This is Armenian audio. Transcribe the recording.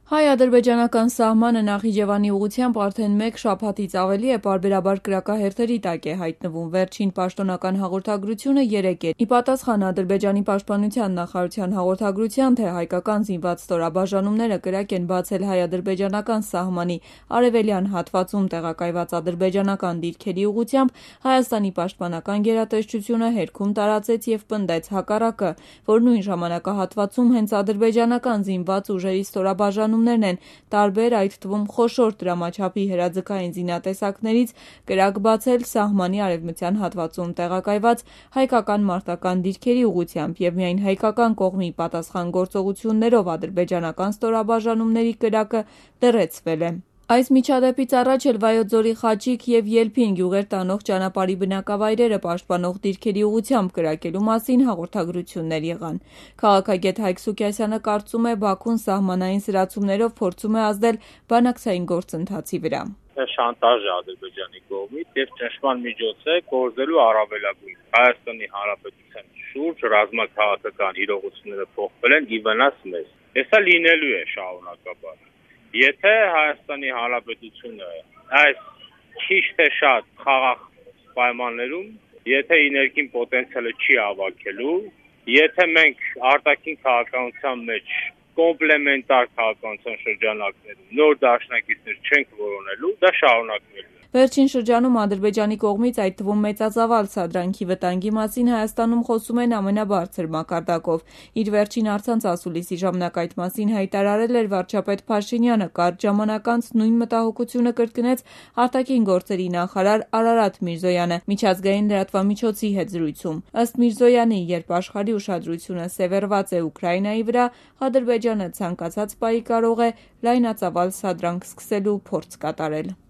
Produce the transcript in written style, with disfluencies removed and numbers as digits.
Հայ-ադրբեջանական սահմանը Նախիջևանի ուղղությամբ արդեն մեկ շաբաթից ավելի է պարբերաբար կրակահերթերի տակ է հայտնվում։ Վերջին պաշտոնական հաղորդագրությունը 3 էր։ Ի պատասխան Ադրբեջանի պաշտպանության նախարարության հաղորդագրության, թե հայկական զինված ստորաբաժանումները կրակ են բացել հայ-ադրբեջանական սահմանի արևելյան հատվածում տեղակայված ադրբեջանական դիրքերի ուղղությամբ, Հայաստանի պաշտպանական գերատեսչությունը հերքում տարածեց եւ պնդեց հակառակը, որ նույն ժամանակահատվածում հենց ադրբեջանական զինված ուժերի ստորաբաժանումներն են տարբեր, այդ թվում խոշոր դրամաչափի հրաձգային զինատեսակներից կրակ բացել սահմանի արևմտյան հատվածում տեղակայված հայկական մարտական դիրքերի ուղղությամբ եւ միայն հայկական կողմի պատասխան գործողություններով ադրբեջանական ստորաբաժանումների կրակը լրացվել է։ Այս միջադեպից առաջ էլ Վայոց ձորի Խաչիկ եւ Ելփին գյուղեր տանող ճանապարհի բնակավայրերը պաշտպանող դիրքերի ուղղությամբ կրակելու մասին հաղորդագրություններ եղան։ Քաղաքագետ Հայկ Սուքիասյանը կարծում է, Բաքուն սահմանային սրացումներով փորձում է ազդել բանակցային գործընթացի վրա։ Շանտաժ է Ադրբեջանի կողմից եւ ճնշման միջոց է կորզելու առավելագույն Հայաստանի Հանրապետության շուրջ ռազմաքաղաքական իրողությունները փոխվել են ի վնաս մեզ։ Դա լինելու է շարունակաբար։ Եթե Հայաստանի Հանրապետությունը այս քիչ թե շատ խաղաղ պայմաններում, եթե ներքին պոտենցիալը չի ավակելու, եթե մենք արտաքին քաղաքականության մեջ կոմպլեմենտար քաղաքականության շրջանակներում նոր դաշնակիցներ չենք որոնելու, դա շարունակվելու է։ Վերջին շրջանում Ադրբեջանի կողմից, այդ թվում մեծածավալ սադրանքի վտանգի մասին Հայաստանում խոսում են ամենաբարձր մակարդակով։ Իր վերջին առցանց ասուլիսի ժամանակ այդ մասին հայտարարել էր վարչապետ Փաշինյանը, կարճ ժամանակ անց նույն մտահոգությունը կրկնեց արտաքին գործերի նախարար Արարատ Միրզոյանը միջազգային լրատվամիջոցի հետ զրույցում։ Ըստ Միրզոյանի, երբ աշխարհի ուշադրությունը սևեռված է Ուկրաինայի վրա, Ադրբեջանը ցանկացած պահի կարող է լայնածավալ սադրանք սկսելու փորձ կատարել։